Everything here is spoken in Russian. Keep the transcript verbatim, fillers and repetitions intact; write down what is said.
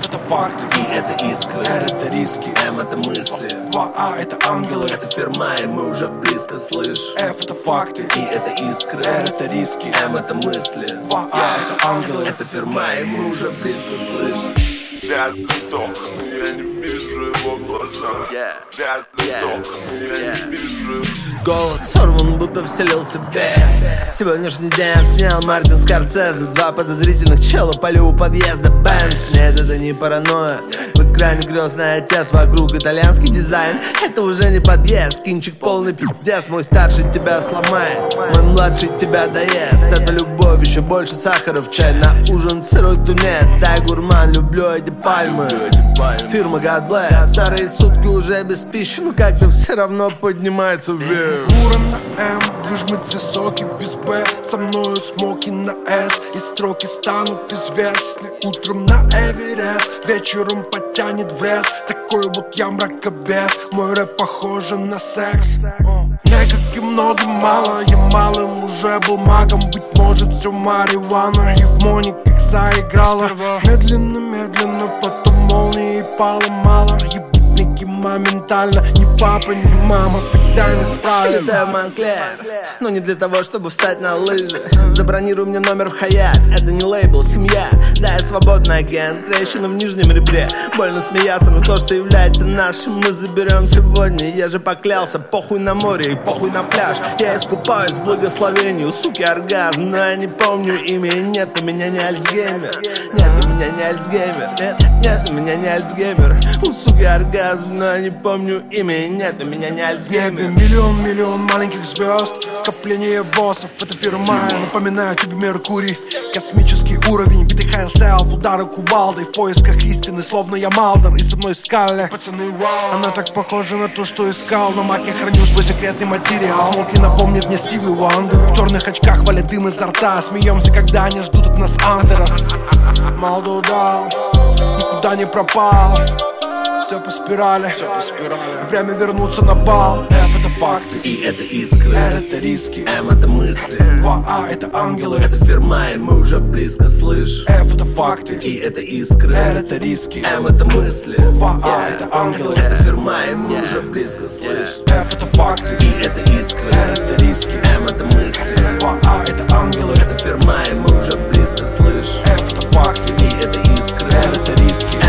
F это факты, И это искры, R это риски, M это мысли, два А это ангелы, это фирма, и мы уже близко, слышь. F это факты, И это искры, R это риски, M это мысли, два А это ангелы, это фирма, и мы уже близко, слышь. Пять летов, но я не вижу его глаза. Пять летов, но я не вижу. Голос сорван, будто вселился бес. Сегодняшний день снял Мартин Скорсезе. Два подозрительных чела пали у подъезда Бенц. Нет, это не паранойя. В экране крестный отец, вокруг итальянский дизайн. Это уже не подъезд, кинчик полный пиздец. Мой старший тебя сломает, мой младший тебя доест. Это любовь, еще больше сахара в чай. На ужин сырой тунец, дай гурман, люблю эти пальмы. Фирма God Bless, старые сутки уже без пищи, но как-то все равно поднимается вверх. Уран на М, выжмет все соки без Б. Со мною смоки на С, и строки станут известны. Утром на Эверест, вечером потянет в лес. Такой вот я мракобес, мой рэп похож на секс. Не как и много мало, я малым уже был магом. Быть может все марихуана, и в моник как заиграла. Медленно, медленно, потом молнией пала мало. Ебутники моментально, ни папа, ни мама тогда не спали. Слетаю в Монклер, но не для того, чтобы встать на лыжи. Забронируй мне номер в Хаят, это не лейбл, семья. Да, я свободный агент, трещина в нижнем ребре. Больно смеяться, но то, что является нашим, мы заберем сегодня. Я же поклялся, похуй на море и похуй на пляж. Я искупаюсь в благословении, у суки оргазм. Но я не помню имя, и нет, у меня не Альцгеймер. Нет, у меня не Альцгеймер. Нет, нет, у меня не Альцгеймер. У суки оргазм, но я не помню имя, и нет, у меня не Альцгеймер. Миллион, миллион маленьких звезд, скопление боссов, это фирма. Я напоминаю тебе Меркурий, космический уровень. Битый Хайлсел, удары кувалдой. В поисках истины, словно я Малдер. И со мной Скалли, пацаны, вау. Она так похожа на то, что искал. На маке храню свой секретный материал. Смоки напомнит мне Стиви Уандер. В черных очках валят дым изо рта. Смеемся, когда они ждут от нас андера. Малдо дал, никуда не пропал. Все по спирали, время вернуться на бал. F это факты, И это искры, R это риски, M это мысли, два А это ангелы, это фирма, и мы уже близко, слышь. F это факты, И это искры, R это риски, M это мысли, два А это ангелы, это фирма, и мы уже близко, слышь. F это факты, И это искры, R это риски, M это мысли, два А это ангелы, это фирма, и мы уже близко, слышь. F это факты, И это искры, R это риски,